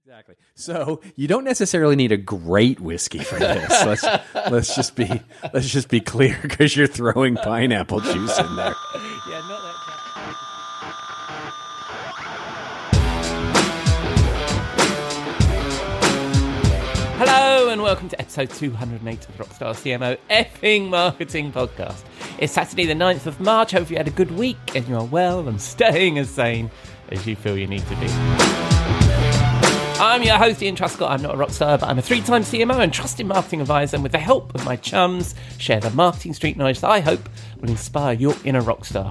Exactly. So you don't necessarily need a great whiskey for this. Let's just be clear, because you're throwing pineapple juice in there. Yeah, not that. Hello and welcome to episode 208 of Rockstar CMO effing Marketing Podcast. It's Saturday the 9th of March. Hope you had a good week and you're well and staying as sane as you feel you need to be. I'm your host, Ian Truscott. I'm not a rock star, but I'm a 3-time CMO and trusted marketing advisor, and with the help of my chums, share the marketing street knowledge that I hope will inspire your inner rock star.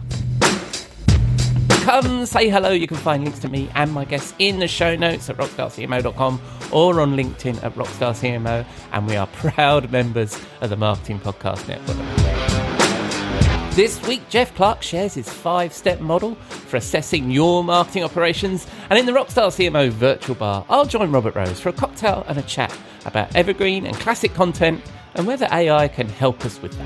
Come say hello. You can find links to me and my guests in the show notes at rockstarcmo.com or on LinkedIn at rockstarcmo, and we are proud members of the Marketing Podcast Network. This week, Jeff Clark shares his 5-step model for assessing your marketing operations. And in the Rockstar CMO virtual bar, I'll join Robert Rose for a cocktail and a chat about evergreen and classic content and whether AI can help us with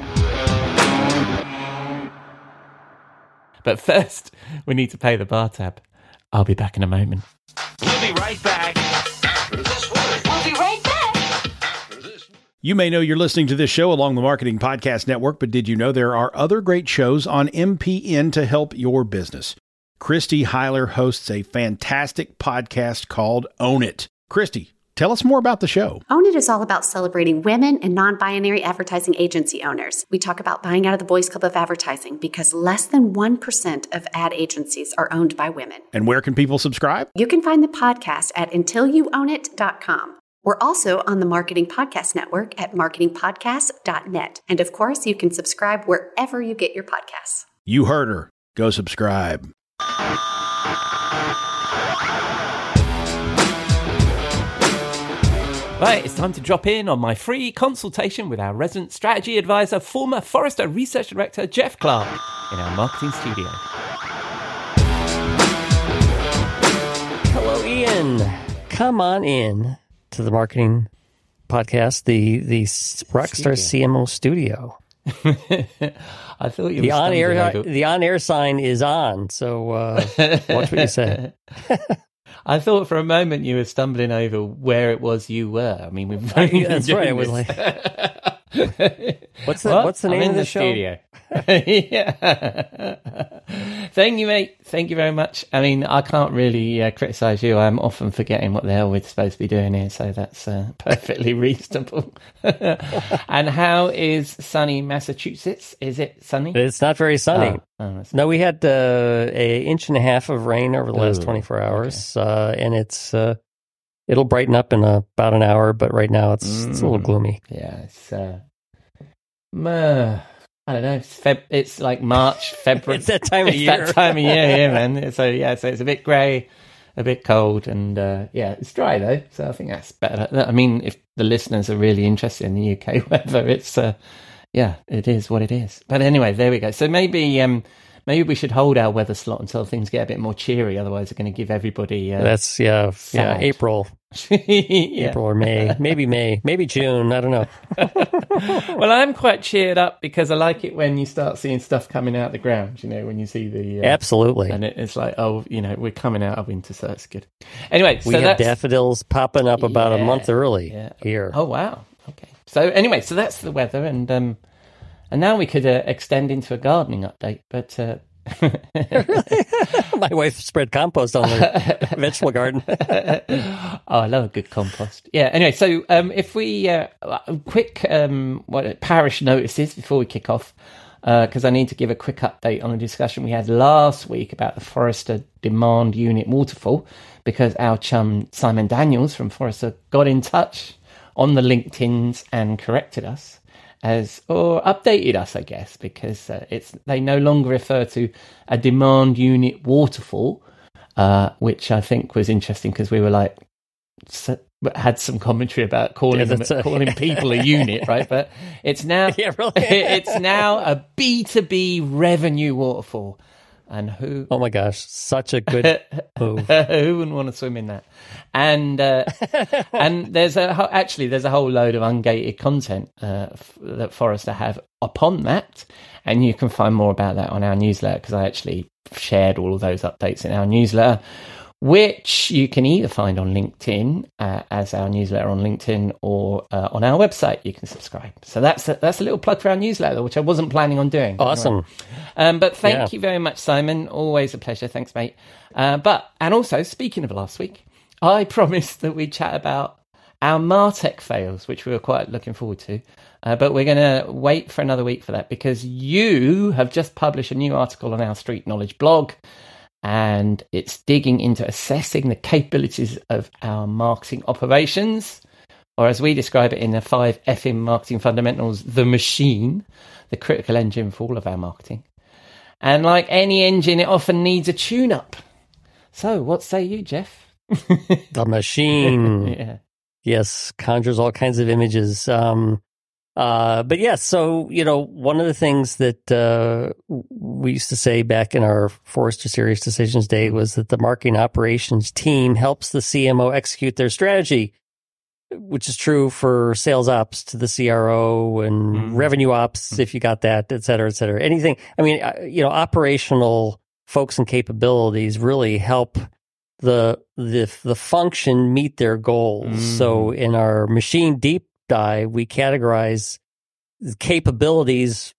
that. But first, we need to pay the bar tab. I'll be back in a moment. We'll be right back. We'll be right back. You may know you're listening to this show along the Marketing Podcast Network, but did you know there are other great shows on MPN to help your business? Christy Heiler hosts a fantastic podcast called Own It. Christy, tell us more about the show. Own It is all about celebrating women and non-binary advertising agency owners. We talk about buying out of the boys' club of advertising because less than 1% of ad agencies are owned by women. And where can people subscribe? You can find the podcast at untilyouownit.com. We're also on the Marketing Podcast Network at marketingpodcast.net. And of course, you can subscribe wherever you get your podcasts. You heard her. Go subscribe. Right, it's time to drop in on my free consultation with our resident strategy advisor, former Forrester Research Director, Jeff Clark, in our marketing studio. Hello, Ian. Come on in to the Marketing Podcast, the Rockstar CMO studio. I thought you the were the on-air sign is on, so watch what you say. I thought for a moment you were stumbling over where it was you were. I mean, we've that's right. I was like, what's the name of the show? Studio. Yeah. Thank you, mate. Thank you very much. I mean, I can't really criticize you. I'm often forgetting what the hell we're supposed to be doing here, so that's perfectly reasonable. And how is sunny Massachusetts? Is it sunny? It's not very sunny. No, we had an inch and a half of rain over the last 24 hours, okay. And it'll brighten up in about an hour, but right now it's a little gloomy. Yeah, it's I don't know. It's like March, February. It's that time of year. That time of year here, man. So it's a bit grey, a bit cold, and it's dry though. So I think that's better. I mean, if the listeners are really interested in the UK weather, it's it is what it is. But anyway, there we go. So maybe we should hold our weather slot until things get a bit more cheery. Otherwise, we're going to give everybody that's April. April or May, maybe June. I don't know. Well, I'm quite cheered up because I like it when you start seeing stuff coming out of the ground. You know, when you see the absolutely, and it's like, we're coming out of winter, so that's good. Anyway, we had daffodils popping up about a month early here. Oh wow, okay. So anyway, so that's the weather, and now we could extend into a gardening update, but. My wife spread compost on her vegetable garden. I love a good compost. Yeah. Anyway, so if we quick parish notices before we kick off, because I need to give a quick update on a discussion we had last week about the Forrester Demand Unit Waterfall, because our chum Simon Daniels from Forrester got in touch on the LinkedIns and corrected us. Or updated us, I guess, because they no longer refer to a demand unit waterfall, which I think was interesting because we were had some commentary about calling people a unit, right? But it's now it's now a B2B revenue waterfall. And who? Oh my gosh, such a good move. Who wouldn't want to swim in that? And there's a whole load of ungated content that Forrester have upon that, and you can find more about that on our newsletter, because I actually shared all of those updates in our newsletter, which you can either find on LinkedIn as our newsletter on LinkedIn, or on our website you can subscribe. So that's a little plug for our newsletter, which I wasn't planning on doing. Awesome. Anyway. But thank you very much, Simon. Always a pleasure. Thanks, mate. And also, speaking of last week, I promised that we'd chat about our Martech fails, which we were quite looking forward to. But we're going to wait for another week for that, because you have just published a new article on our Street Knowledge blog, and it's digging into assessing the capabilities of our marketing operations, or as we describe it in the 5 FM marketing fundamentals, the machine, the critical engine for all of our marketing. And like any engine, it often needs a tune-up. So what say you, Jeff? The machine. Yeah. Yes, conjures all kinds of images. But yeah, so, one of the things that we used to say back in our Forrester Serious Decisions Day was that the marketing operations team helps the CMO execute their strategy, which is true for sales ops to the CRO and revenue ops, if you got that, et cetera, et cetera. Anything. I mean, operational folks and capabilities really help the function meet their goals. So in our machine deep dive, we categorize capabilities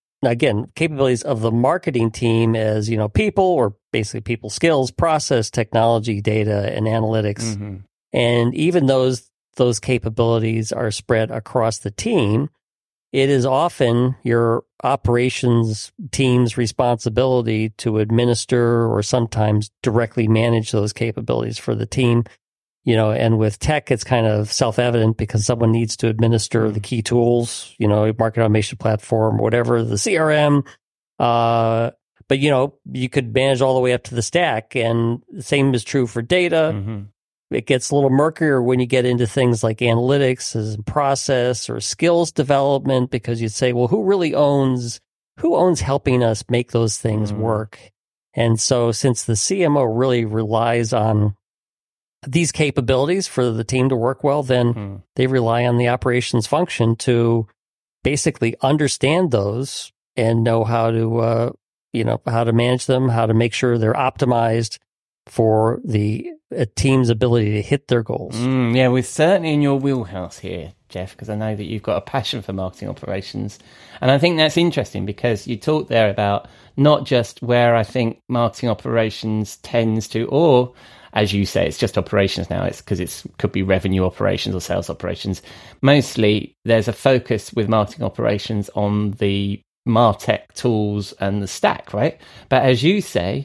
of the marketing team as, people, or basically people skills, process, technology, data, and analytics. And even those capabilities are spread across the team, it is often your operations team's responsibility to administer or sometimes directly manage those capabilities for the team. And with tech, it's kind of self-evident because someone needs to administer the key tools, market automation platform, whatever, the CRM. But, you could manage all the way up to the stack, and the same is true for data. It gets a little murkier when you get into things like analytics and process or skills development, because you'd say, well, who owns helping us make those things work? And so since the CMO really relies on these capabilities for the team to work well, then they rely on the operations function to basically understand those and know how to, how to manage them, how to make sure they're optimized for the team's ability to hit their goals. Yeah, we're certainly in your wheelhouse here, Jeff, because I know that you've got a passion for marketing operations. And I think that's interesting, because you talked there about not just where I think marketing operations tends to, or as you say, it's just operations now. It's because it could be revenue operations or sales operations. Mostly there's a focus with marketing operations on the MarTech tools and the stack, right? But as you say,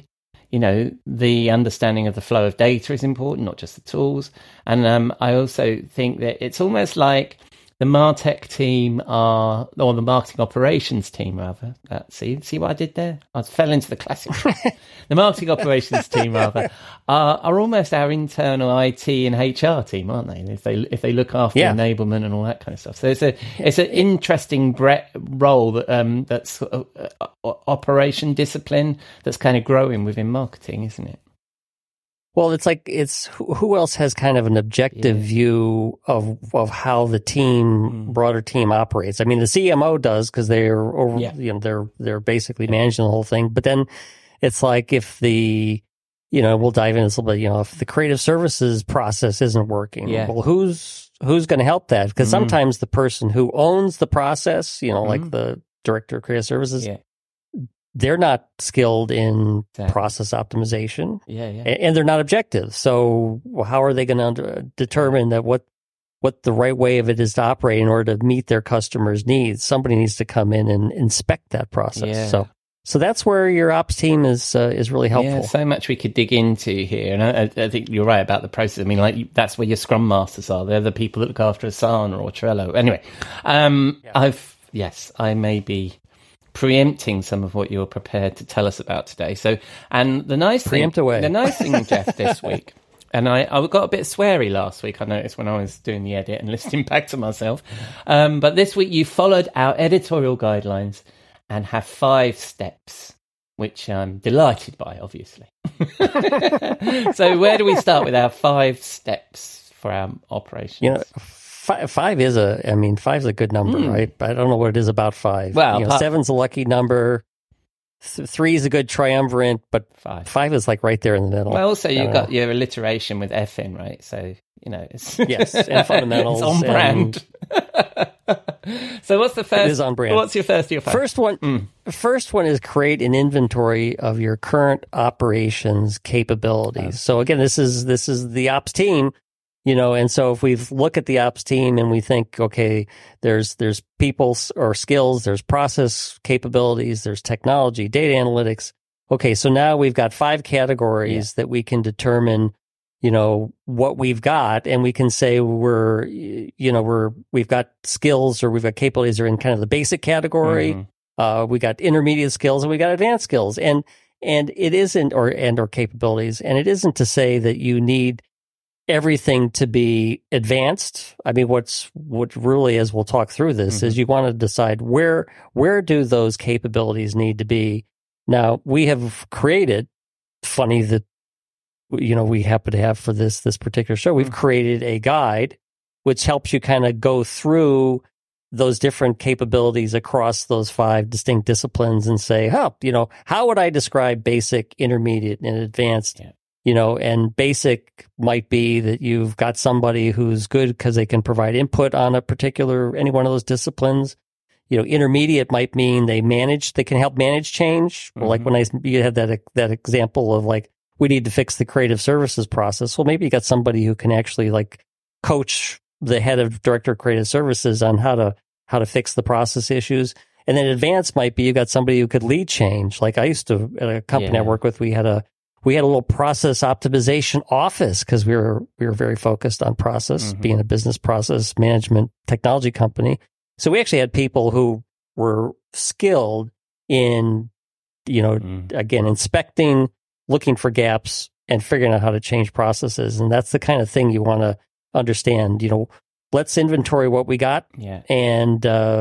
the understanding of the flow of data is important, not just the tools. And I also think that it's almost like the MarTech team or the marketing operations team, rather. See what I did there? I fell into the classic. The marketing operations team, rather, are almost our internal IT and HR team, aren't they? If they look after enablement and all that kind of stuff. So it's an interesting role that that's operation discipline that's kind of growing within marketing, isn't it? Well, it's who else has kind of an objective view of how the broader team operates. I mean, the CMO does, because they're basically managing the whole thing. But then it's like, if we'll dive into this a little bit, if the creative services process isn't working, well, who's going to help that? Because sometimes the person who owns the process, like the director of creative services, they're not skilled in process optimization, and they're not objective. So how are they going to determine that what the right way of it is to operate in order to meet their customers' needs? Somebody needs to come in and inspect that process. So that's where your ops team is really helpful. Yeah, so much we could dig into here, and I think you're right about the process. I mean, that's where your Scrum Masters are. They're the people that look after Asana or Trello. Anyway, I may be preempting some of what you're prepared to tell us about today. So, and the nice thing, Jeff, this week, and I got a bit sweary last week, I noticed, when I was doing the edit and listening back to myself. But this week you followed our editorial guidelines and have 5 steps, which I'm delighted by, obviously. So where do we start with our 5 steps for our operations? Five is a good number, right? But I don't know what it is about 5. Well, 7's a lucky number. 3 is a good triumvirate, but 5 is like right there in the middle. Well, also you've got your alliteration with F in, right? So, it's yes, and fundamentals. It's on brand. So what's the first? It is on brand. What's your first of your 5? First one is create an inventory of your current operations capabilities. So again, this is the ops team, and so if we look at the ops team and we think, okay, there's people or skills, there's process capabilities, there's technology, data analytics. Okay, so now we've got 5 categories that we can determine, what we've got, and we can say we've got skills or we've got capabilities that are in kind of the basic category. We got intermediate skills and we got advanced skills, and it isn't or capabilities, and it isn't to say that you need everything to be advanced. I mean, what really, as we'll talk through this, is you want to decide where do those capabilities need to be. Now, we have created, funny that, we happen to have for this particular show, we've created a guide which helps you kind of go through those different capabilities across those 5 distinct disciplines and say, how would I describe basic, intermediate, and advanced? And basic might be that you've got somebody who's good because they can provide input on any one of those disciplines. Intermediate might mean they can help manage change. Like when you had that example of like, we need to fix the creative services process. Well, maybe you got somebody who can actually like coach the head of director of creative services on how to fix the process issues. And then advanced might be you got somebody who could lead change. Like I used to, at a company I work with, we had a little process optimization office because we were very focused on process, being a business process management technology company. So we actually had people who were skilled in, again, inspecting, looking for gaps, and figuring out how to change processes. And that's the kind of thing you want to understand. Let's inventory what we got, and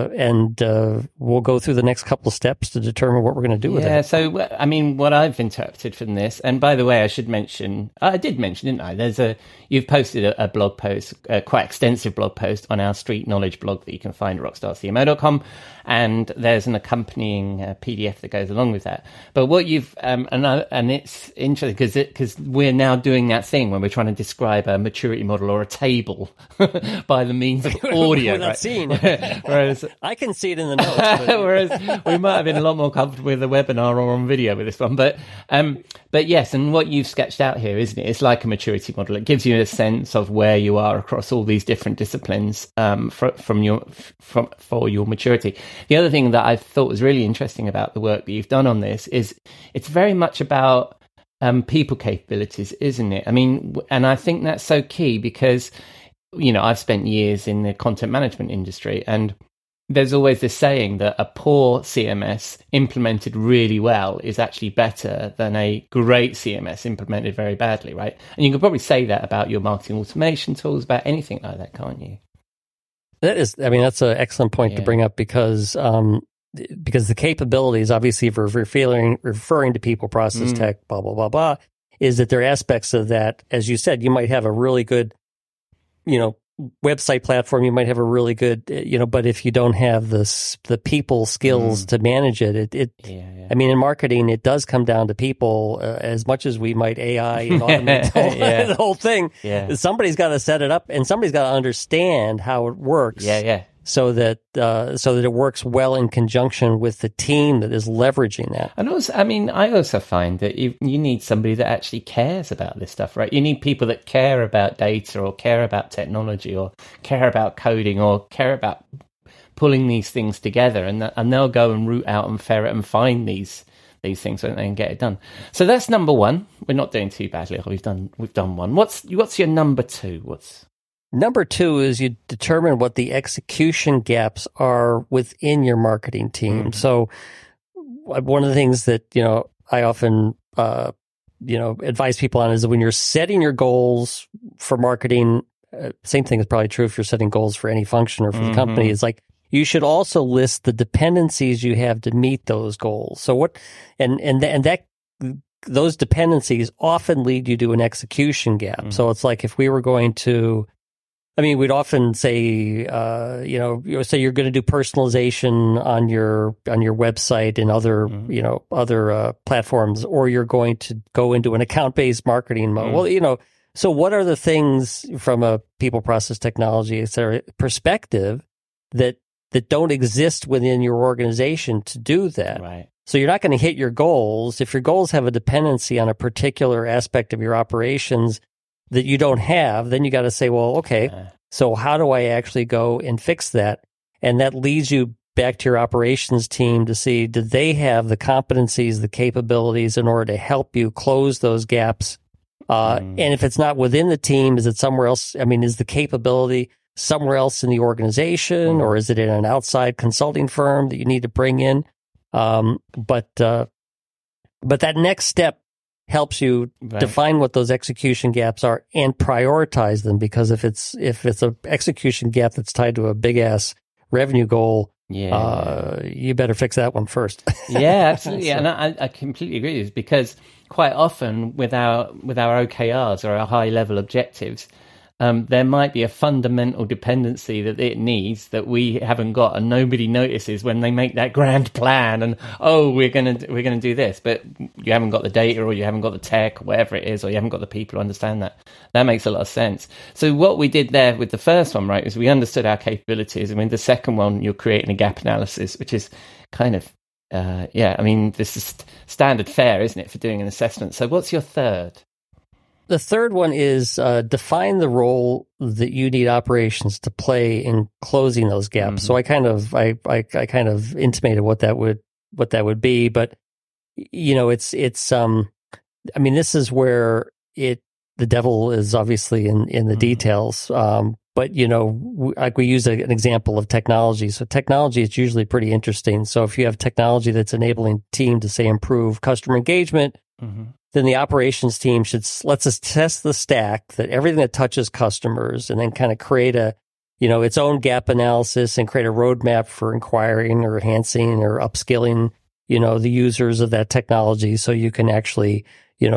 we'll go through the next couple of steps to determine what we're going to do with it. Yeah, so, I mean, what I've interpreted from this, and by the way, I did mention, didn't I? You've posted a blog post, a quite extensive blog post on our Street Knowledge blog that you can find at rockstarcmo.com, and there's an accompanying PDF that goes along with that. But what you've, and it's interesting because we're now doing that thing when we're trying to describe a maturity model or a table by the means of audio. Without right? seeing it. Whereas I can see it in the notes. But... Whereas we might have been a lot more comfortable with a webinar or on video with this one. But yes, and what you've sketched out here, isn't it? It's like a maturity model. It gives you a sense of where you are across all these different disciplines for your maturity. The other thing that I thought was really interesting about the work that you've done on this is it's very much about people capabilities, isn't it? I mean, and I think that's so key because, I've spent years in the content management industry, and there's always this saying that a poor CMS implemented really well is actually better than a great CMS implemented very badly, right? And you can probably say that about your marketing automation tools, about anything like that, can't you? That's an excellent point to bring up because the capabilities, obviously, if we're referring to people, process, tech, blah, blah, blah, blah, is that there are aspects of that, as you said, you might have a really good, website platform, you might have a really good, but if you don't have the people skills to manage it, I mean, in marketing, it does come down to people as much as we might AI and automate the whole thing. Yeah. Somebody's got to set it up and somebody's got to understand how it works. So that it works well in conjunction with the team that is leveraging that. And also, I mean, I also find that you need somebody that actually cares about this stuff, right? You need people that care about data or care about technology or care about coding or care about pulling these things together, and they'll go and root out and ferret and find these things so that they can get it done. So that's number one. We're not doing too badly. We've done one. What's your number two? Number two is you determine what the execution gaps are within your marketing team. So one of the things that, I often, advise people on is that when you're setting your goals for marketing, same thing is probably true if you're setting goals for any function or for the company, is like, you should also list the dependencies you have to meet those goals. So those dependencies often lead you to an execution gap. So it's like if we were going to I mean, we'd often say, say you're going to do personalization on your website and other, other platforms, or you're going to go into an account-based marketing mode. Well, so what are the things from a people, process, technology, et cetera, perspective that don't exist within your organization to do that? Right. So you're not going to hit your goals if your goals have a dependency on a particular aspect of your operations that you don't have. Then you got to say, well, okay, so how do I actually go and fix that? And that leads you back to your operations team to see, do they have the competencies, the capabilities in order to help you close those gaps? And if it's not within the team, is it somewhere else? I mean, is the capability somewhere else in the organization, or is it in an outside consulting firm that you need to bring in? But that next step helps you define what those execution gaps are and prioritize them, because if it's an execution gap that's tied to a big ass revenue goal, you better fix that one first. Yeah, absolutely. And I completely agree with this, because quite often with our OKRs or our high level objectives, there might be a fundamental dependency that it needs that we haven't got, and nobody notices when they make that grand plan. And we're gonna do this, but you haven't got the data, or you haven't got the tech, or whatever it is, or you haven't got the people to understand that. That makes a lot of sense. So what we did there with the first one, right, is we understood our capabilities. I mean, the second one, you're creating a gap analysis, which is kind of I mean, this is standard fare, isn't it, for doing an assessment? So what's your third? The third one is define the role that you need operations to play in closing those gaps. So I kind of intimated what that would be, but it's I mean, this is where the devil is obviously in the details. But like we use an example of technology. So technology is usually pretty interesting. So if you have technology that's enabling team to say improve customer engagement, then the operations team should let's test the stack, that everything that touches customers, and then kind of create its own gap analysis and create a roadmap for inquiring or enhancing or upskilling, the users of that technology. So you can actually hit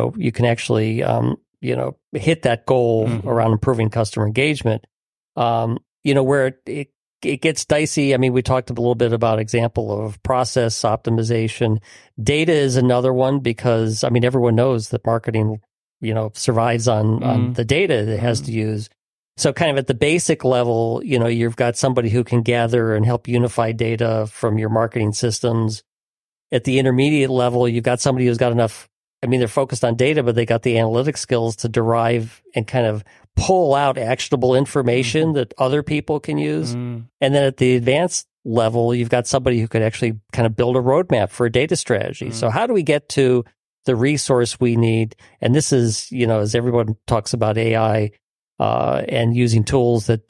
that goal around improving customer engagement. Where it gets dicey. I mean, we talked a little bit about example of process optimization. Data is another one, because, I mean, everyone knows that marketing, survives on the data that it has to use. So kind of at the basic level, you've got somebody who can gather and help unify data from your marketing systems. At the intermediate level, you've got somebody who's got enough, I mean, they're focused on data, but they got the analytic skills to derive and kind of pull out actionable information that other people can use. And then at the advanced level, you've got somebody who could actually kind of build a roadmap for a data strategy. So how do we get to the resource we need? And this is, as everyone talks about AI and using tools that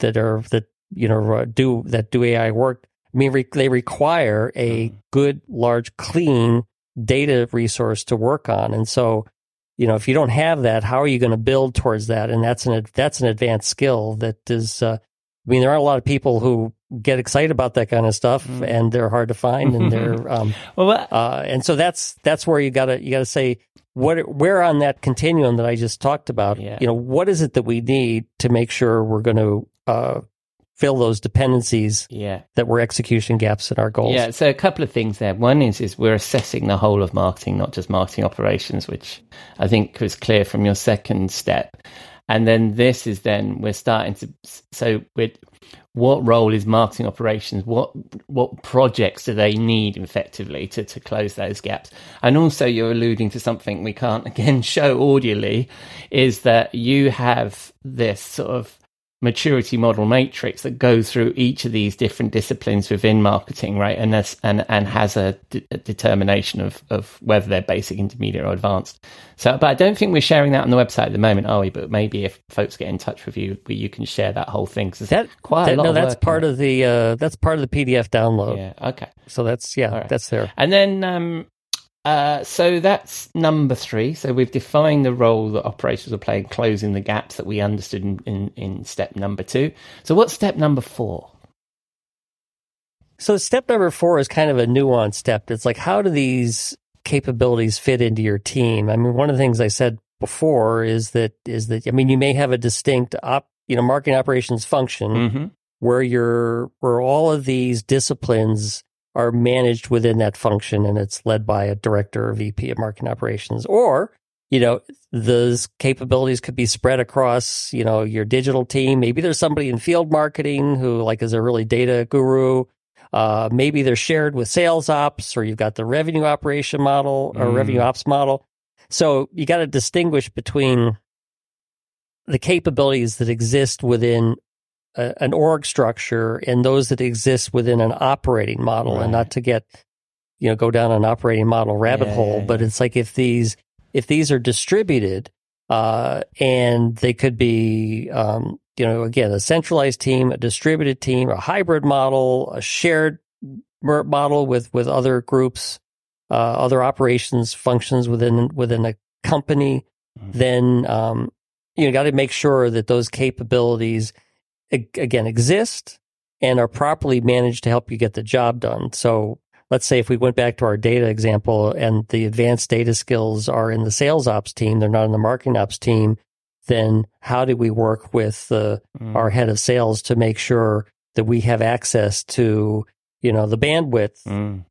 do AI work. I mean, they require a good, large, clean data resource to work on. And so, if you don't have that, how are you going to build towards that? And that's an advanced skill that is, I mean, there aren't a lot of people who get excited about that kind of stuff, and they're hard to find, and they're, and so that's where you gotta say, where on that continuum that I just talked about, what is it that we need to make sure we're going to, fill those dependencies that were execution gaps in our goals. Yeah, so a couple of things there. One is we're assessing the whole of marketing, not just marketing operations, which I think was clear from your second step. And then this is then we're starting to, what role is marketing operations? What projects do they need effectively to close those gaps? And also you're alluding to something we can't, again, show audially, is that you have this sort of maturity model matrix that goes through each of these different disciplines within marketing, right? And has a determination of whether they're basic, intermediate, or advanced. So, but I don't think we're sharing that on the website at the moment, are we? But maybe if folks get in touch with you, you can share that whole thing. Cause that's quite a lot. No, that's part of the PDF download. Yeah. Okay. So that's that's there. And then so that's number 3. So we've defined the role that operations will play in closing the gaps that we understood in step number 2. So what's step number 4? So step number 4 is kind of a nuanced step. It's like, how do these capabilities fit into your team? I mean, one of the things I said before is that I mean, you may have a distinct marketing operations function Mm-hmm. where all of these disciplines are managed within that function, and it's led by a director or VP of marketing operations. Or, those capabilities could be spread across, your digital team. Maybe there's somebody in field marketing who is a really data guru. Maybe they're shared with sales ops, or you've got the revenue operation model or revenue ops model. So you got to distinguish between the capabilities that exist within an org structure and those that exist within an operating model, and not to get, go down an operating model rabbit hole. But it's like if these are distributed, and they could be, again, a centralized team, a distributed team, a hybrid model, a shared model with other groups, other operations functions within a company, then you got to make sure that those capabilities again exist and are properly managed to help you get the job done. So let's say if we went back to our data example and the advanced data skills are in the sales ops team, they're not in the marketing ops team, then how do we work with our head of sales to make sure that we have access to, the bandwidth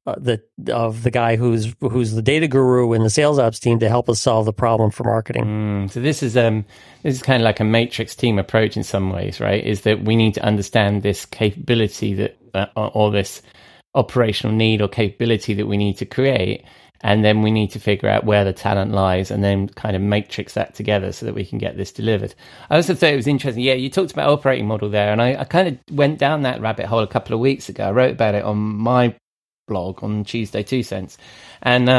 of the guy who's the data guru in the sales ops team to help us solve the problem for marketing? So this is kind of like a matrix team approach in some ways, right? Is that we need to understand this capability that or this operational need or capability that we need to create, and then we need to figure out where the talent lies and then kind of matrix that together so that we can get this delivered. I also thought it was interesting. Yeah, you talked about operating model there, and I kind of went down that rabbit hole a couple of weeks ago. I wrote about it on my blog on Tuesday 2 Cents. And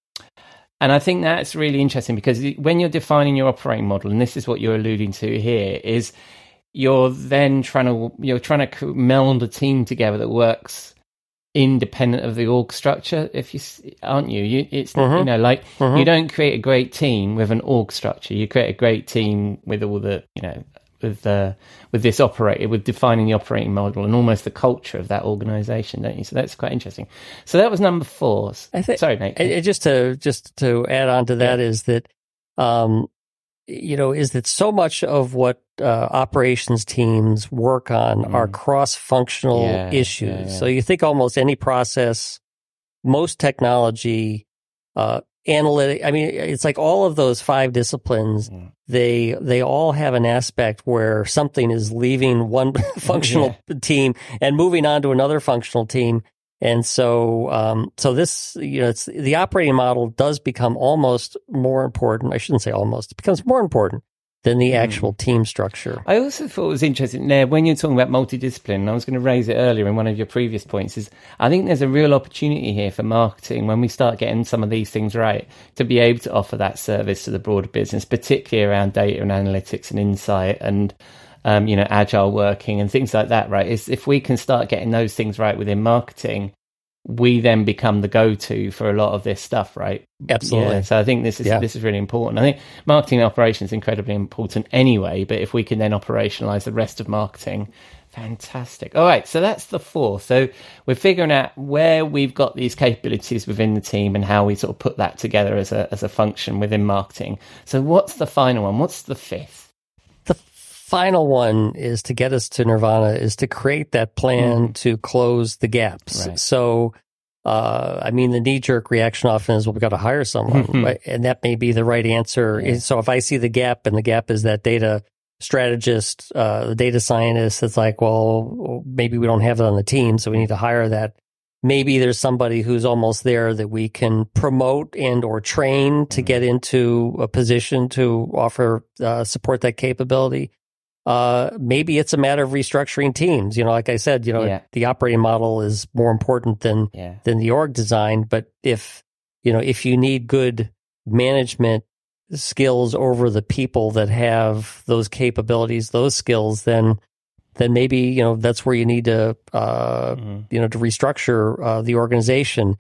I think that's really interesting because when you're defining your operating model, and this is what you're alluding to here, is you're then trying to meld a team together that works independent of the org structure, aren't you? You don't create a great team with an org structure. You create a great team with all the, with defining the operating model and almost the culture of that organization, don't you? So that's quite interesting. So that was number 4. Sorry, mate. Just to add on to that is that, is that so much of what operations teams work on are cross-functional issues. Yeah. So you think almost any process, most technology, analytic. I mean, it's like all of those 5 disciplines. They all have an aspect where something is leaving one functional team and moving on to another functional team. And so this, it's the operating model does become almost more important. I shouldn't say almost; it becomes more important than the actual team structure. I also thought it was interesting there when you're talking about multidiscipline, and I was going to raise it earlier in one of your previous points, is I think there's a real opportunity here for marketing when we start getting some of these things right to be able to offer that service to the broader business, particularly around data and analytics and insight and agile working and things like that, right? Is if we can start getting those things right within marketing, we then become the go-to for a lot of this stuff, right? Absolutely. Yeah, so I think this is really important. I think marketing operations is incredibly important anyway, but if we can then operationalize the rest of marketing, fantastic. All right, so that's the 4. So we're figuring out where we've got these capabilities within the team and how we sort of put that together as a function within marketing. So what's the final one? What's the 5th? Final one is to get us to Nirvana is to create that plan to close the gaps. Right. So, the knee-jerk reaction often is, well, we've got to hire someone, right? And that may be the right answer. Yeah. So if I see the gap and the gap is that data strategist, the data scientist, it's like, well, maybe we don't have it on the team, so we need to hire that. Maybe there's somebody who's almost there that we can promote and or train to get into a position to offer, support that capability. Maybe it's a matter of restructuring teams. Like I said, the operating model is more important than the org design. But if you need good management skills over the people that have those capabilities, those skills, then maybe, that's where you need to, to restructure the organization.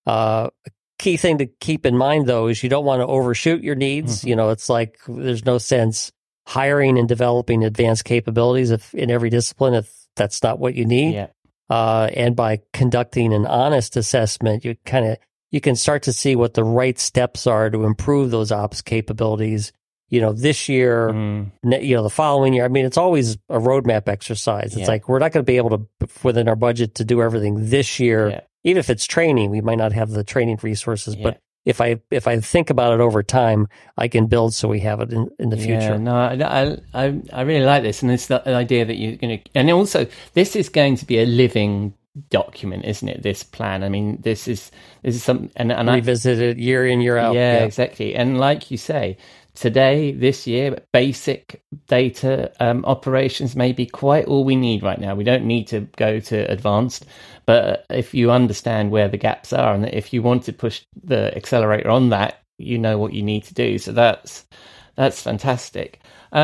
Key thing to keep in mind, though, is you don't want to overshoot your needs. It's like there's no sense hiring and developing advanced capabilities in every discipline if that's not what you need. Yeah. And by conducting an honest assessment, you can start to see what the right steps are to improve those ops capabilities this year, the following year. I mean, it's always a roadmap exercise. It's like we're not going to be able to, within our budget, to do everything this year. Yeah. Even if it's training, we might not have the training resources. But if I think about it over time, I can build so we have it in the future. Yeah, no, I really like this, and it's the idea that you're going to, and also this is going to be a living document, isn't it? This plan. I mean, this is something, and revisit it year in, year out. Yeah, exactly. And like you say, today, this year, basic data operations may be quite all we need right now. We don't need to go to advanced, but if you understand where the gaps are, and if you want to push the accelerator on that, you know what you need to do. So that's fantastic.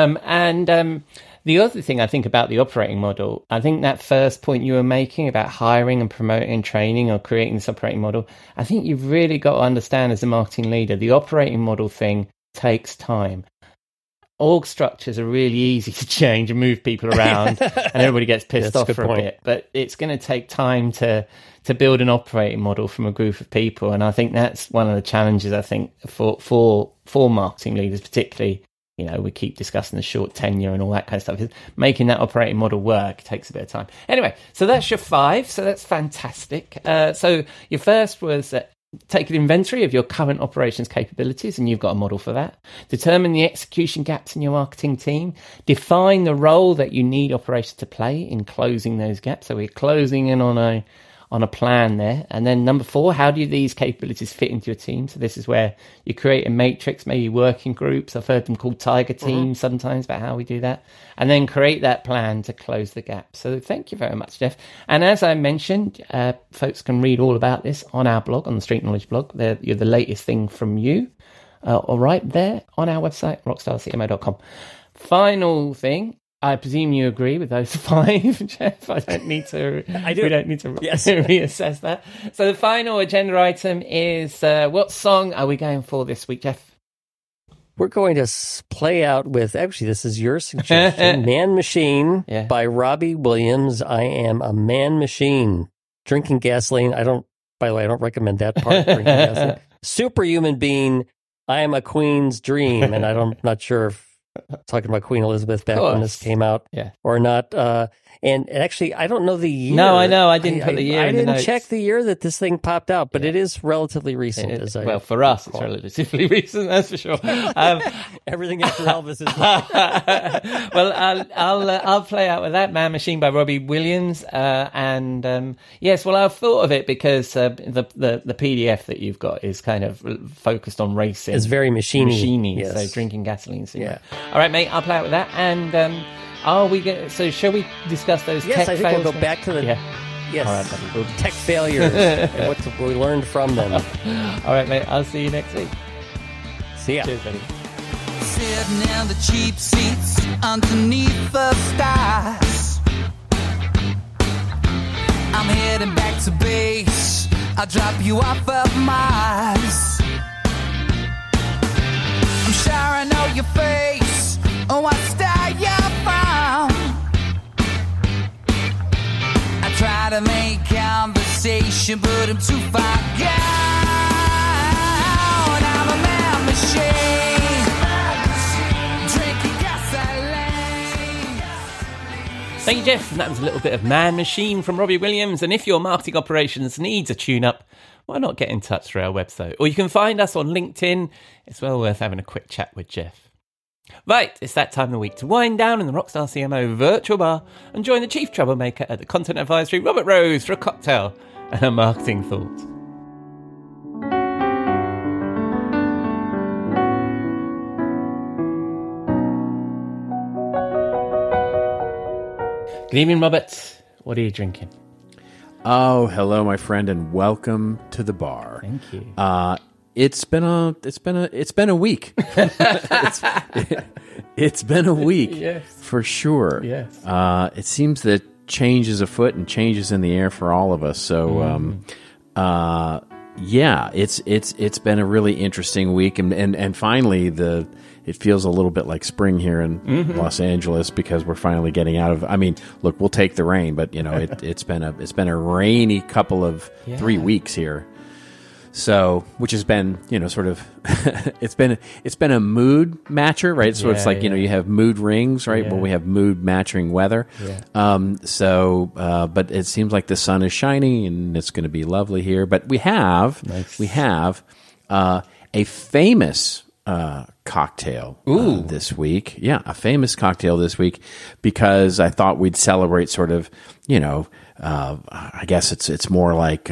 The other thing I think about the operating model, I think that first point you were making about hiring and promoting and training or creating this operating model, I think you've really got to understand as a marketing leader, the operating model thing takes time. Org structures are really easy to change and move people around, and everybody gets pissed off for a bit. But it's going to take time to build an operating model from a group of people, and I think that's one of the challenges. I think for marketing leaders, particularly, we keep discussing the short tenure and all that kind of stuff. Making that operating model work takes a bit of time. Anyway, so that's your 5. So that's fantastic. So your first was take an inventory of your current operations capabilities, and you've got a model for that. Determine the execution gaps in your marketing team. Define the role that you need operations to play in closing those gaps. So we're closing in on a plan there. And then number 4, how do these capabilities fit into your team? So this is where you create a matrix, maybe working groups. I've heard them called tiger teams sometimes, about how we do that. And then create that plan to close the gap. So thank you very much, Jeff. And as I mentioned, folks can read all about this on our blog, on the Street Knowledge blog. You're the latest thing from you, all right there on our website, rockstarcmo.com. Final thing. I presume you agree with those 5, Jeff. I don't need to. I do. We don't need to reassess that. So the final agenda item is what song are we going for this week, Jeff? We're going to play out with, actually, this is your suggestion, Man Machine by Robbie Williams. I am a man machine. Drinking gasoline. By the way, I don't recommend that part. Drinking gasoline. Superhuman being. I am a queen's dream. And I'm not sure if talking about Queen Elizabeth back when this came out or not. And actually, I don't know the year. No, I know. I didn't put the year in the notes. I didn't check the year that this thing popped out, but it is relatively recent. Well, for us, it's relatively recent, that's for sure. Everything after Elvis is Well, I'll play out with that, Man Machine by Robbie Williams. Yes, well, I've thought of it because the PDF that you've got is kind of focused on racing. It's very machiney. Yes. So drinking gasoline. So all right, mate, I'll play out with that. And so shall we discuss those tech fails? Yes, I think we'll go back to the yes, all right, tech failures and what we learned from them. All right, mate, I'll see you next week. See ya. Cheers, buddy. Sitting in the cheap seats underneath the stars, I'm heading back to base. I'll drop you off of Mars. I'm sure I know your face, what star you're from. I try to make conversation, but I'm too far gone. I'm a man machine, drinking gasoline. Thank you, Jeff. And that was a little bit of Man Machine from Robbie Williams. And if your marketing operations needs a tune-up, why not get in touch through our website? Or you can find us on LinkedIn. It's well worth having a quick chat with Jeff. Right, it's that time of the week to wind down in the Rockstar CMO virtual bar and join the chief troublemaker at the Content Advisory, Robert Rose, for a cocktail and a marketing thought. Good evening, Robert. What are you drinking? Oh, hello, my friend, and welcome to the bar. Thank you. It's been a week. It's been a week, yes, for sure. Yes. It seems that change is afoot and change is in the air for all of us. So, it's been a really interesting week, and finally it feels a little bit like spring here in Los Angeles because we're finally getting out of. I mean, look, we'll take the rain, but it's been a rainy couple of 3 weeks here. So, which has been, sort of, it's been a mood matcher, right? So it's like, you have mood rings, right? Well, we have mood matching weather. But it seems like the sun is shining and it's going to be lovely here. But we have a famous cocktail this week. Yeah, a famous cocktail this week because I thought we'd celebrate sort of, I guess it's more like,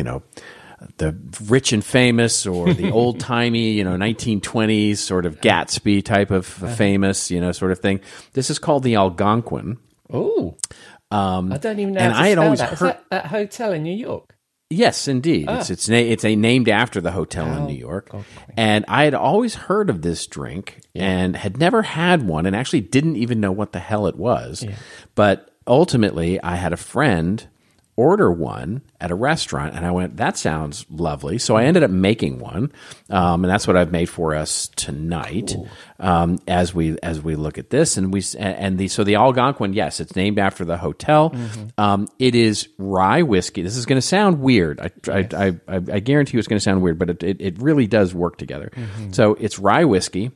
the rich and famous or the old timey, 1920s sort of Gatsby type of famous, sort of thing. This is called the Algonquin. Oh, I don't even know. And how to I had spell always that. Is heard that hotel in New York. Yes, indeed. It's named after the hotel in New York. And I had always heard of this drink and had never had one and actually didn't even know what the hell it was. Yeah. But ultimately, I had a friend order one at a restaurant, and I went, that sounds lovely. So I ended up making one, and that's what I've made for us tonight. As we look at this, so the Algonquin, yes, it's named after the hotel. It is rye whiskey. This is going to sound weird. I guarantee you it's going to sound weird, but it really does work together. So it's rye whiskey,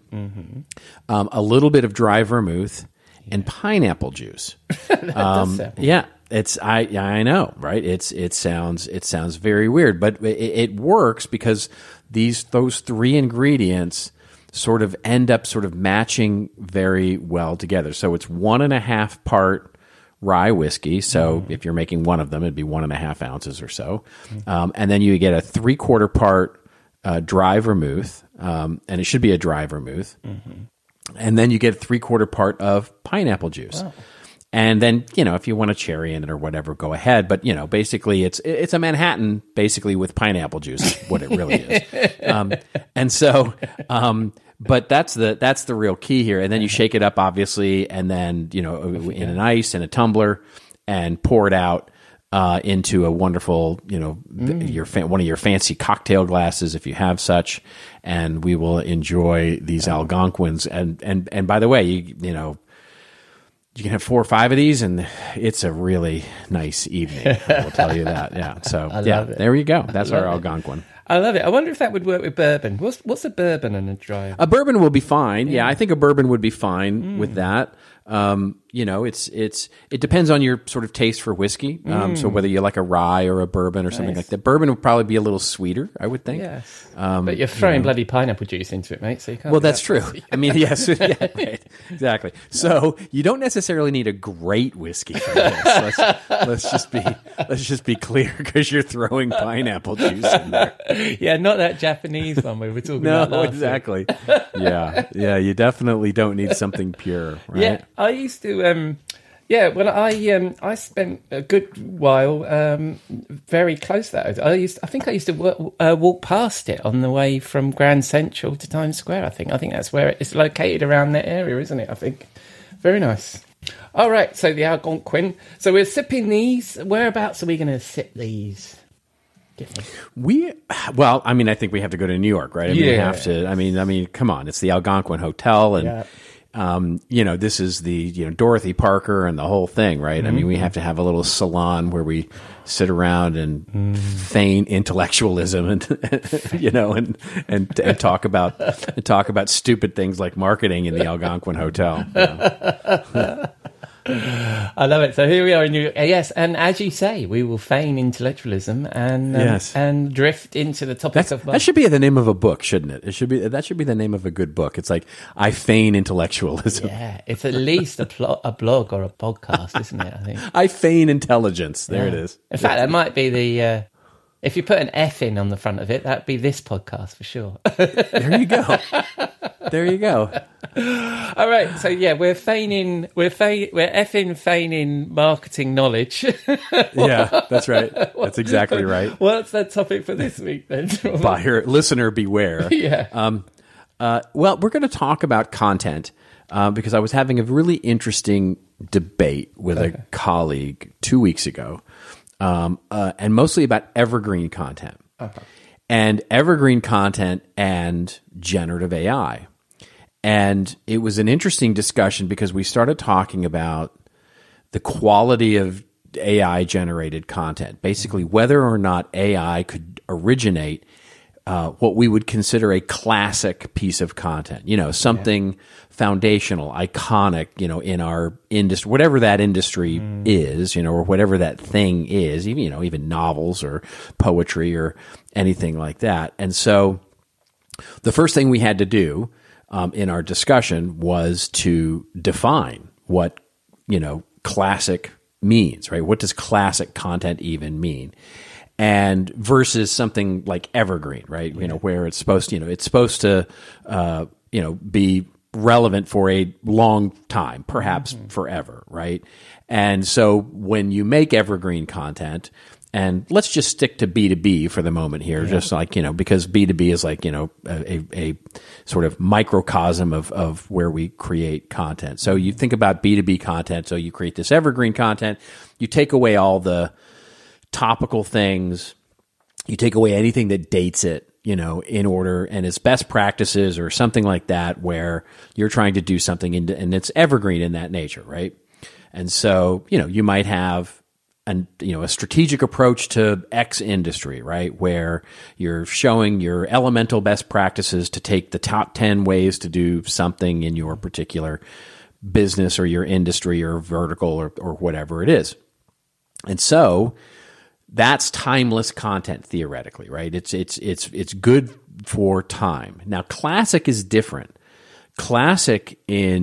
a little bit of dry vermouth, and pineapple juice. Yeah. I know, right? It sounds very weird, but it works because those three ingredients sort of end up sort of matching very well together. So it's 1.5 part rye whiskey. So if you're making one of them, it'd be 1.5 ounces or so, and then you get a 3/4 part dry vermouth, and it should be a dry vermouth, and then you get a 3/4 part of pineapple juice. Wow. And then, if you want a cherry in it or whatever, go ahead. But, basically it's a Manhattan basically with pineapple juice, is what it really is. But that's the real key here. And then you shake it up, obviously, and then, in an ice and a tumbler and pour it out into a wonderful, one of your fancy cocktail glasses if you have such. And we will enjoy these Algonquins. And by the way, you can have 4 or 5 of these, and it's a really nice evening. I will tell you that. Yeah. So there you go. That's our Algonquin. I love it. I wonder if that would work with bourbon. What's a bourbon and a dry? A bourbon will be fine. Yeah, I think a bourbon would be fine with that. It depends on your sort of taste for whiskey. So whether you like a rye or a bourbon or something like that. Bourbon would probably be a little sweeter, I would think. Yes. But you're throwing bloody pineapple juice into it, mate. So you can't. Well, that's true. I mean, yes, yeah, right, exactly. So you don't necessarily need a great whiskey for this. Let's just be clear, because you're throwing pineapple juice in there. Yeah, not that Japanese one we were talking about. No, exactly. Yeah. You definitely don't need something pure, right? Yeah, I used to. I spent a good while very close to that. I think I used to walk past it on the way from Grand Central to Times Square. I think that's where it's located, around that area, isn't it? I think. Very nice. All right, so the Algonquin. So we're sipping these. Whereabouts are we going to sip these? I think we have to go to New York, right? We have to. I mean, come on, it's the Algonquin Hotel, and this is the Dorothy Parker and the whole thing, right? I mean, we have to have a little salon where we sit around and feign intellectualism and talk about stupid things like marketing in the Algonquin Hotel. I love it. So here we are in New York. Yes, and as you say, we will feign intellectualism and drift into the topic of that should be the name of a book, shouldn't it? That should be the name of a good book. It's like, I feign intellectualism. Yeah, it's at least a blog or a podcast, isn't it? I think I feign intelligence. There it is. In fact, that might be the. If you put an F in on the front of it, that'd be this podcast for sure. There you go. There you go. All right, so we're feigning marketing knowledge. Yeah, that's right. That's exactly right. What's the topic for this week then? Buyer, listener, beware. Yeah. Well, we're going to talk about content because I was having a really interesting debate with a colleague 2 weeks ago, and mostly about evergreen content. And evergreen content and generative AI. And it was an interesting discussion because we started talking about the quality of AI-generated content, basically whether or not AI could originate what we would consider a classic piece of content, something foundational, iconic, in our industry, whatever that industry is, or whatever that thing is, even novels or poetry or anything like that. And so the first thing we had to do in our discussion was to define what, classic means, right? What does classic content even mean? And versus something like evergreen, right? Where it's supposed to, be relevant for a long time, perhaps forever, right? And so when you make evergreen content, and let's just stick to B2B for the moment here, just like, because B2B is like, a sort of microcosm of where we create content. So you think about B2B content. So you create this evergreen content, you take away all the topical things, you take away anything that dates it, in order, and it's best practices or something like that, where you're trying to do something and it's evergreen in that nature, right? And so, you might have a strategic approach to X industry, right? Where you're showing your elemental best practices to take the top 10 ways to do something in your particular business or your industry or vertical or whatever it is. And so that's timeless content theoretically, right? It's good for time. Now, classic is different. Classic,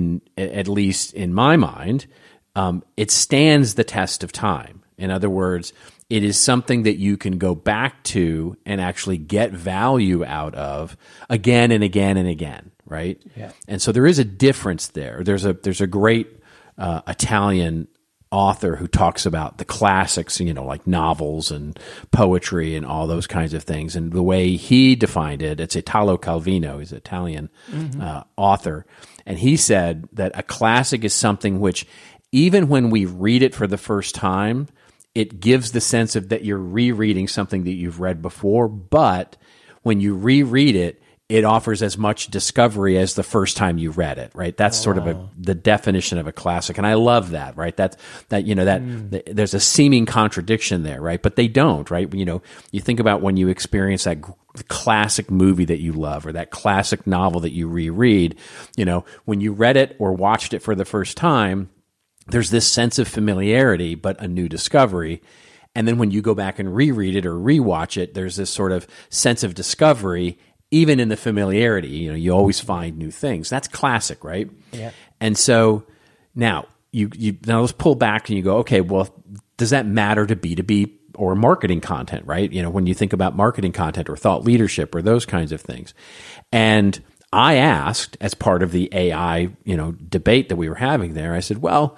at least in my mind, it stands the test of time. In other words, it is something that you can go back to and actually get value out of again and again and again, right? Yeah. And so there is a difference there. There's a great Italian author who talks about the classics, like novels and poetry and all those kinds of things. And the way he defined it, it's Italo Calvino, he's an Italian author. And he said that a classic is something which, even when we read it for the first time, it gives the sense of that you're rereading something that you've read before. But when you reread it, it offers as much discovery as the first time you read it, right? That's sort of the definition of a classic. And I love that, right? There's a seeming contradiction there, right? But they don't, right? You think about when you experience that classic movie that you love or that classic novel that you reread, when you read it or watched it for the first time, there's this sense of familiarity, but a new discovery. And then when you go back and reread it or rewatch it, there's this sort of sense of discovery. Even in the familiarity, you always find new things. That's classic, right? Yeah. And so now now let's pull back and you go, okay, well, does that matter to B2B or marketing content, right? When you think about marketing content or thought leadership or those kinds of things. And I asked, as part of the AI, debate that we were having there, I said, well,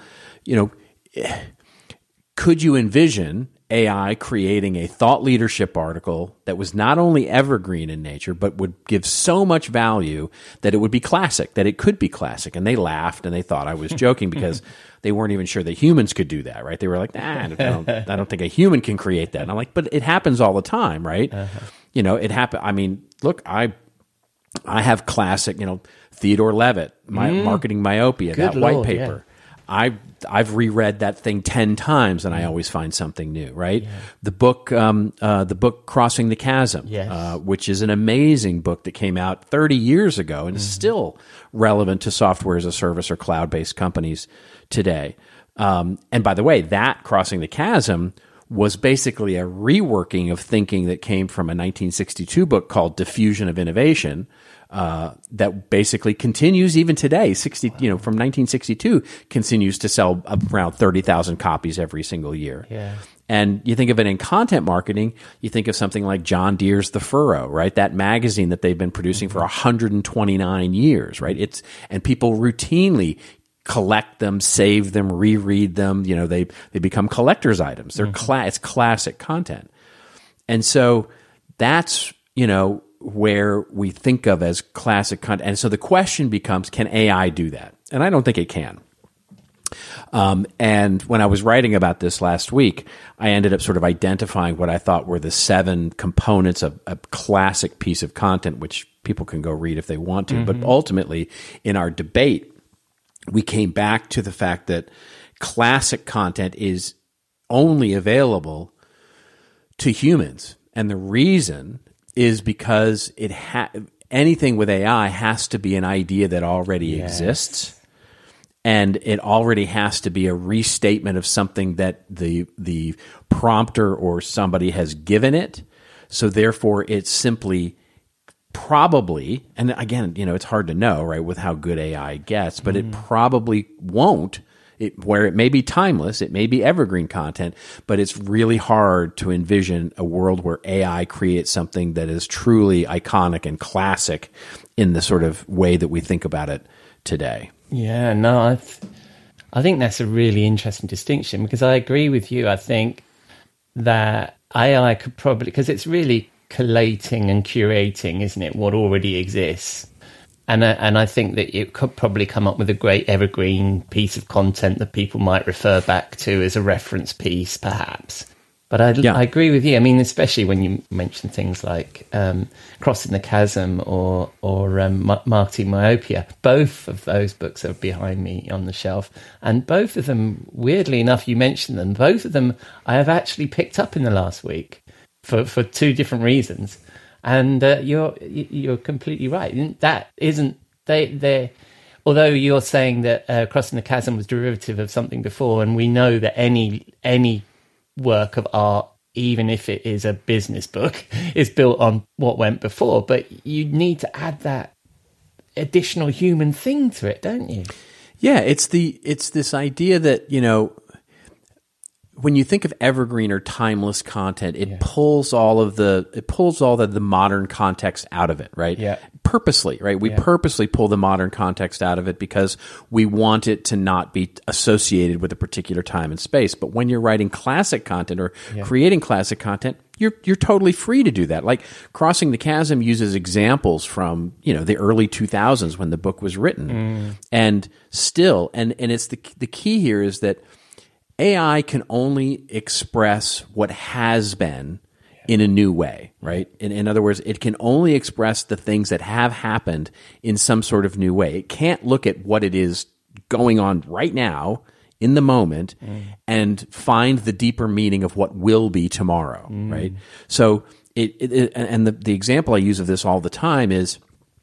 could you envision AI creating a thought leadership article that was not only evergreen in nature, but would give so much value that it would be classic, that it could be classic? And they laughed and they thought I was joking because they weren't even sure that humans could do that, right? They were like, I don't think a human can create that. And I'm like, but it happens all the time, right? It happened. I mean, look, I have classic, Theodore Levitt, Marketing Myopia, Good that Lord, white paper. Yeah. I've reread that thing 10 times and I always find something new, right? Yeah. The book Crossing the Chasm, which is an amazing book that came out 30 years ago and is still relevant to software as a service or cloud-based companies today. And by the way, that Crossing the Chasm was basically a reworking of thinking that came from a 1962 book called Diffusion of Innovation, that basically continues even today. From 1962 continues to sell around 30,000 copies every single year. Yeah. And you think of it in content marketing, you think of something like John Deere's The Furrow, right? That magazine that they've been producing for 129 years, right? And people routinely collect them, save them, reread them. They become collector's items. They're it's classic content. And so that's, where we think of as classic content. And so the question becomes, can AI do that? And I don't think it can. And when I was writing about this last week, I ended up sort of identifying what I thought were the 7 components of a classic piece of content, which people can go read if they want to. But ultimately, in our debate, we came back to the fact that classic content is only available to humans. And the reason is because anything with AI has to be an idea that already exists. And it already has to be a restatement of something that the prompter or somebody has given it. So therefore, it's simply probably, and again, it's hard to know, right, with how good AI gets, but it probably won't. Where it may be timeless, it may be evergreen content, but it's really hard to envision a world where AI creates something that is truly iconic and classic in the sort of way that we think about it today. Yeah, no, I think that's a really interesting distinction, because I agree with you. I think that AI could probably, because it's really collating and curating, isn't it, what already exists. And I think that it could probably come up with a great evergreen piece of content that people might refer back to as a reference piece, perhaps. But I agree with you. I mean, especially when you mention things like Crossing the Chasm or Marketing Myopia. Both of those books are behind me on the shelf. And both of them, weirdly enough, you mentioned them, both of them I have actually picked up in the last week for two different reasons. And you're completely right. That isn't... They although you're saying that Crossing the Chasm was derivative of something before, and we know that any work of art, even if it is a business book, is built on what went before, but you need to add that additional human thing to it, don't you? Yeah, it's this idea that, when you think of evergreen or timeless content, it pulls all the modern context out of it, right? Yeah. Purposely, right? We purposely pull the modern context out of it because we want it to not be associated with a particular time and space. But when you're writing classic content or creating classic content, you're totally free to do that. Like Crossing the Chasm uses examples from, the early 2000s when the book was written. And still, and it's the key here is that AI can only express what has been in a new way, right? In other words, it can only express the things that have happened in some sort of new way. It can't look at what it is going on right now in the moment and find the deeper meaning of what will be tomorrow, right? So the example I use of this all the time is,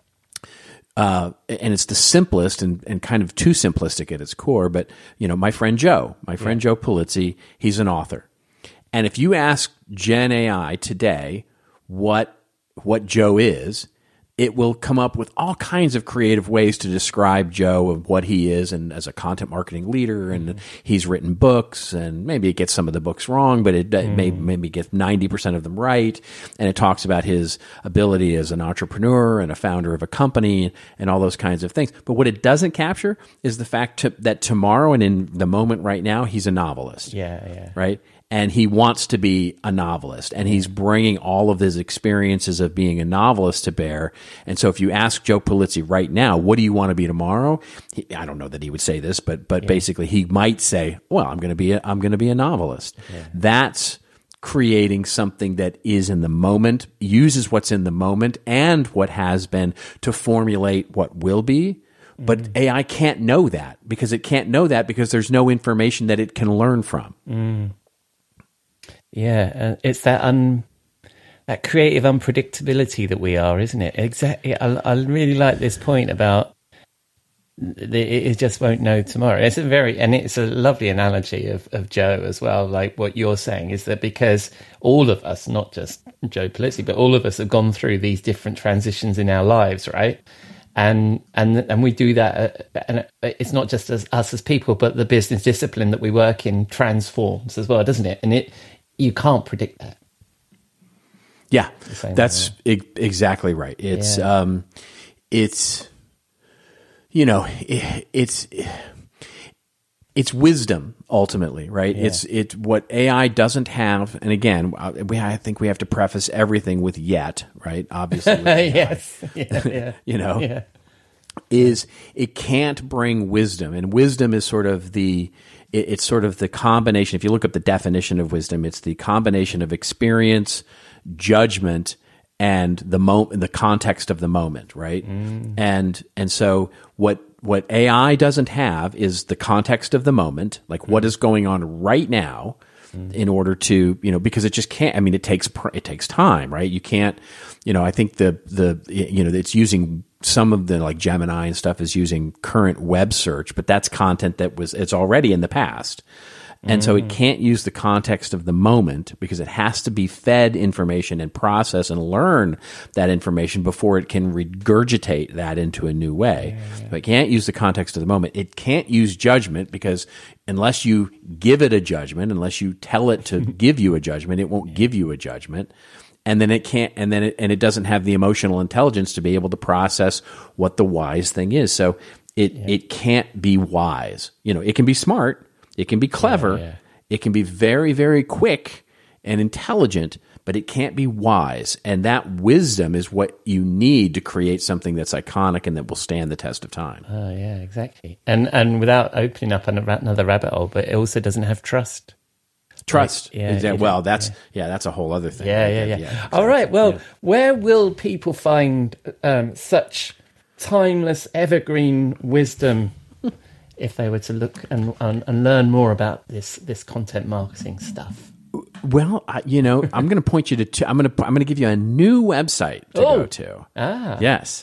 and it's the simplest and kind of too simplistic at its core, but my friend Joe Pulizzi, he's an author. And if you ask Gen AI today what Joe is, it will come up with all kinds of creative ways to describe Joe of what he is, and as a content marketing leader, and he's written books, and maybe it gets some of the books wrong, but it maybe gets 90% of them right. And it talks about his ability as an entrepreneur and a founder of a company and all those kinds of things. But what it doesn't capture is the fact that tomorrow and in the moment right now, he's a novelist. Yeah. Right? And he wants to be a novelist, and he's bringing all of his experiences of being a novelist to bear. And so if you ask Joe Pulizzi right now, what do you want to be tomorrow? I don't know that he would say this, but basically he might say, well, I'm going to be a novelist. Yeah. That's creating something that is in the moment, uses what's in the moment and what has been to formulate what will be. But AI can't know that because there's no information that it can learn from. Yeah, it's that creative unpredictability that we are, isn't it? Exactly. I really like this point about it just won't know tomorrow. It's a lovely analogy of Joe as well. Like what you're saying is that because all of us, not just Joe Pulizzi, but all of us have gone through these different transitions in our lives, right? And we do that, and it's not just us as people, but the business discipline that we work in transforms as well, doesn't it? And you can't predict that. Yeah, that's exactly right. It's it's wisdom ultimately, right? Yeah. It's what AI doesn't have. And again, I think we have to preface everything with yet, right? Obviously, yes, is it can't bring wisdom, and wisdom is sort of it's sort of the combination. If you look up the definition of wisdom, it's the combination of experience, judgment, and the context of the moment, right? And so what AI doesn't have is the context of the moment, like what is going on right now, in order to, because it just can't, it takes time, right? You can't, I think it's using some of the like Gemini and stuff is using current web search, but that's content it's already in the past. And so it can't use the context of the moment because it has to be fed information and process and learn that information before it can regurgitate that into a new way. But it can't use the context of the moment. It can't use judgment because unless you give it a judgment, unless you tell it to give you a judgment, it won't give you a judgment. And then it can't, and it doesn't have the emotional intelligence to be able to process what the wise thing is. So it can't be wise. It can be smart. It can be clever. It can be very, very quick and intelligent, but it can't be wise. And that wisdom is what you need to create something that's iconic and that will stand the test of time. Oh, yeah, exactly. And without opening up another rabbit hole, but it also doesn't have trust. Trust. Well, that's a whole other thing. Yeah. Exactly. All right. Well, where will people find such timeless, evergreen wisdom if they were to look and learn more about this content marketing stuff? Well, I'm going to point you to. I'm going to give you a new website to go to. Yes.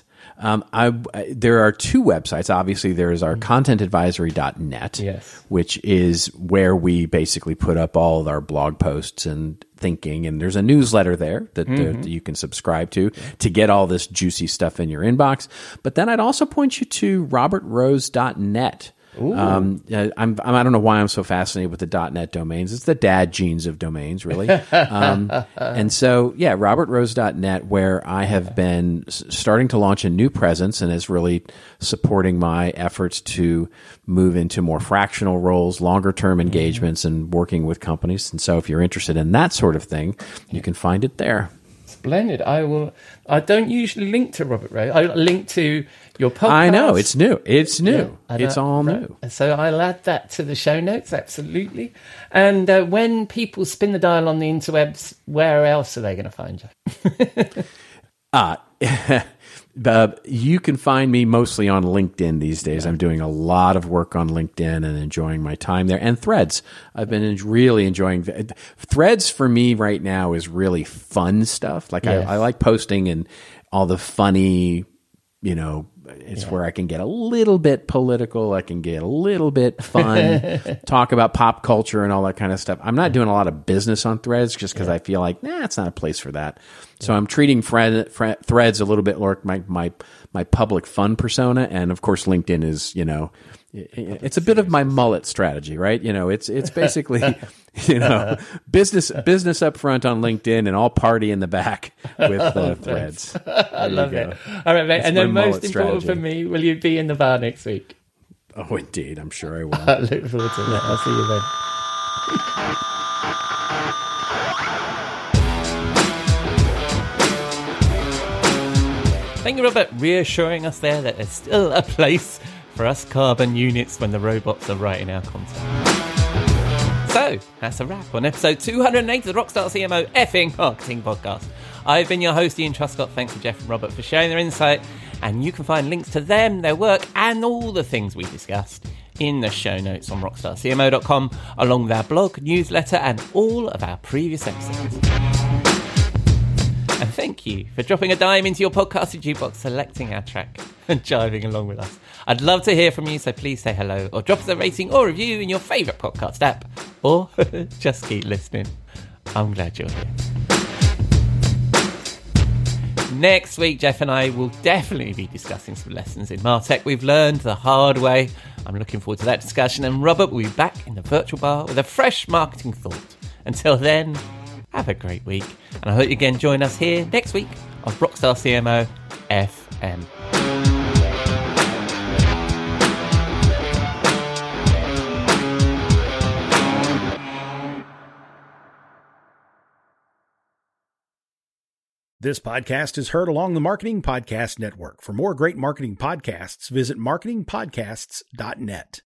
There are two websites. Obviously, there is our contentadvisory.net, which is where we basically put up all of our blog posts and thinking. And there's a newsletter there that you can subscribe to get all this juicy stuff in your inbox. But then I'd also point you to robertrose.net. I don't know why I'm so fascinated with the .net domains. It's the dad genes of domains, really. And so, robertrose.net, where I have been starting to launch a new presence and is really supporting my efforts to move into more fractional roles, longer term engagements, and working with companies. And so if you're interested in that sort of thing, you can find it there. Splendid. I don't usually link to Robert Rose. I link to your podcast. I know. It's new. It's new. It's all new. So I'll add that to the show notes. Absolutely. And when people spin the dial on the interwebs, where else are they going to find you? You can find me mostly on LinkedIn these days. I'm doing a lot of work on LinkedIn and enjoying my time there. And Threads. I've been really enjoying Threads. For me right now is really fun stuff. Like I like posting and all the funny, it's where I can get a little bit political. I can get a little bit fun, talk about pop culture and all that kind of stuff. I'm not doing a lot of business on Threads just because I feel like, it's not a place for that. So I'm treating Threads a little bit like my public fun persona. And of course, LinkedIn is, it's a bit of my mullet strategy, right? It's basically, business up front on LinkedIn and all party in the back with Threads. I love it. All right, mate. And then most important for me, will you be in the bar next week? Oh, indeed. I'm sure I will. I look forward to that. I'll see you then. Thank you, Robert, reassuring us there that there's still a place for us carbon units when the robots are writing our content. So, that's a wrap on episode 280 of the Rockstar CMO effing marketing podcast. I've been your host, Ian Truscott. Thanks to Jeff and Robert for sharing their insight. And you can find links to them, their work, and all the things we discussed in the show notes on rockstarcmo.com, along with our blog, newsletter, and all of our previous episodes. And thank you for dropping a dime into your podcasting jukebox, selecting our track and jiving along with us. I'd love to hear from you, so please say hello or drop us a rating or review in your favourite podcast app, or just keep listening. I'm glad you're here. Next week, Jeff and I will definitely be discussing some lessons in MarTech we've learned the hard way. I'm looking forward to that discussion, and Robert will be back in the virtual bar with a fresh marketing thought. Until then, have a great week, and I hope you again join us here next week on Rockstar CMO FM. This podcast is heard along the Marketing Podcast Network. For more great marketing podcasts, visit marketingpodcasts.net.